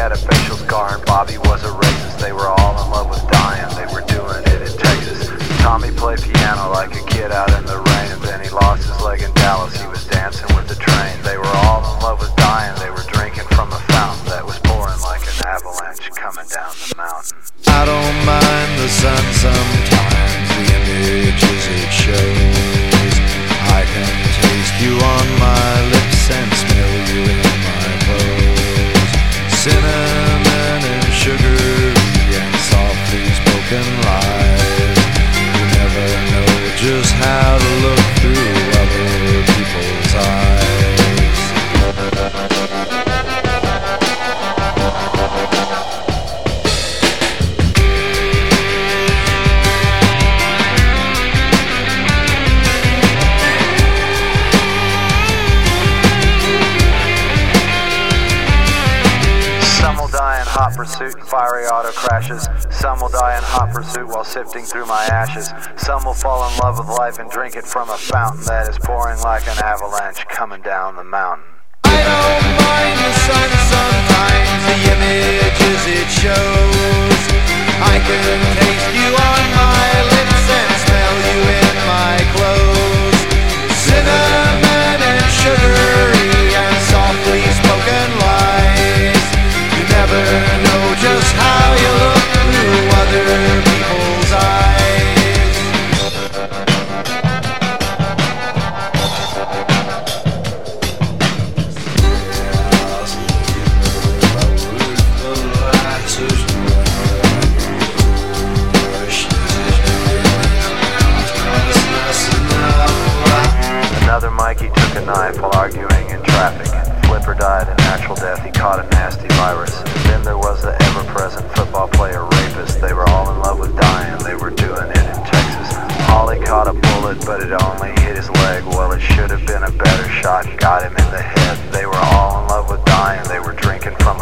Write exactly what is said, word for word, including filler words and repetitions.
had a facial scar and Bobby was a racist. They were all in love with dying, they were doing it in Texas. Tommy played piano like a kid out in the rain, and then he lost his leg in Dallas, he was dancing with the train. They were all in love with dying, they were drinking from a fountain that was pouring like an avalanche coming down the mountain. I don't mind the sun sometimes, the images it shows. I can taste you on my lips and smell you in my clothes. Cinnamon and sugar and softly spoken lies. You never know just how to look through other people's eyes. Hot pursuit and fiery auto crashes. Some will die in hot pursuit while sifting through my ashes. Some will fall in love with life and drink it from a fountain that is pouring like an avalanche coming down the mountain. I don't mind the sun sometimes, the images it shows. I can taste you on my lips and smell you in my clothes. Cinnamon and sugary and softly spoken lies. You never know just how you look through other people's eyes. Another Mikey took a knife while arguing in traffic. Flipper died a natural death, he caught a nasty virus. Then there was the ever-present football player rapist. They were all in love with dying, they were doing it in Texas. Holly caught a bullet, but it only hit his leg. Well, it should have been a better shot, got him in the head. They were all in love with dying, they were drinking from